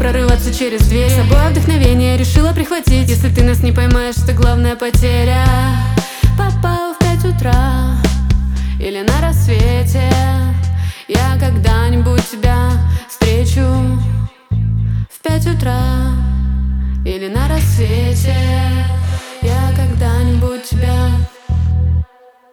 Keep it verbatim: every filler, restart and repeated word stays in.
прорываться через дверь. С собой вдохновение решила прихватить. Если ты нас не поймаешь, это главная потеря. Попал в пять утра или на рассвете, я когда-нибудь тебя встречу. В пять утра или на рассвете.